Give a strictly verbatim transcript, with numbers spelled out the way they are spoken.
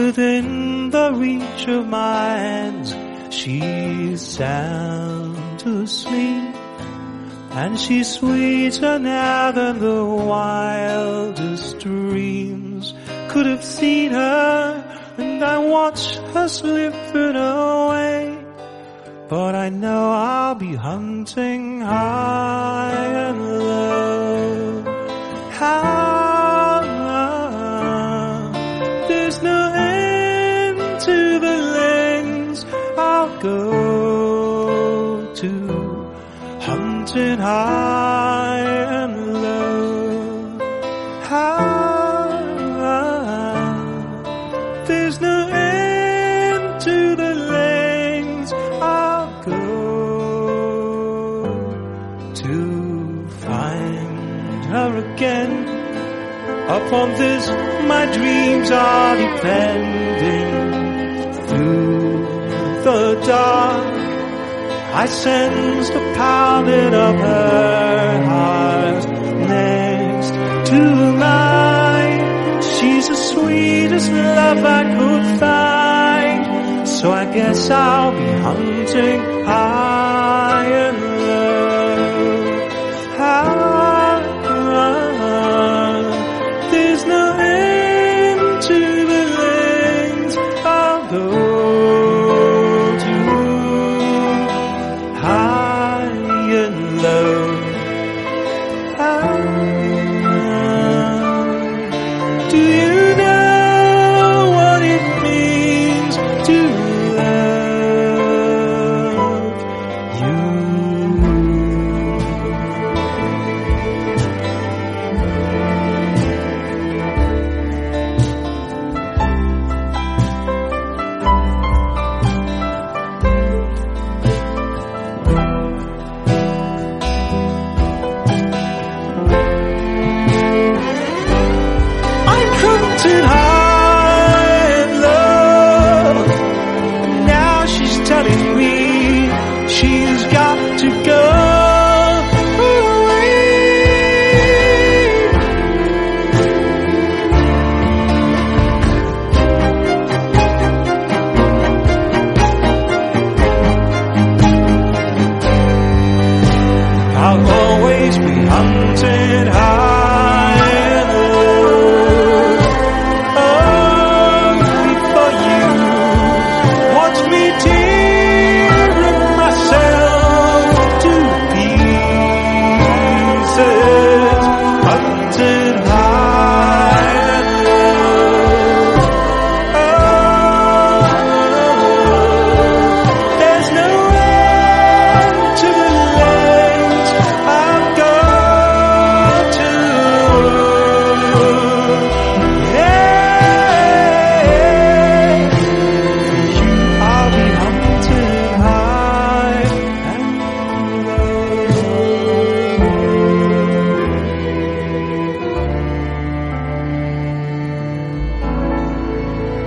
within the reach of my hands. She's sound asleep, and she's sweeter now than the wildest dreams could have seen her. And I watch her slipping away, but I know I'll be hunting high and low. High, there's no end to the lengths I'll go to, hunting high and low. High, there's no end to the lengths I'll go to find her again. Upon this my dreams are depending. Through the dark I sense the pounding of her heart next to mine. She's the sweetest love I could find, so I guess I'll be hunting high and low. High, there's no end to the lengths I'll go to, high and low. High. Do you know what it means to love you? I'm hunting high and low. Now she's telling me she's got to go away. I'll always be hunting high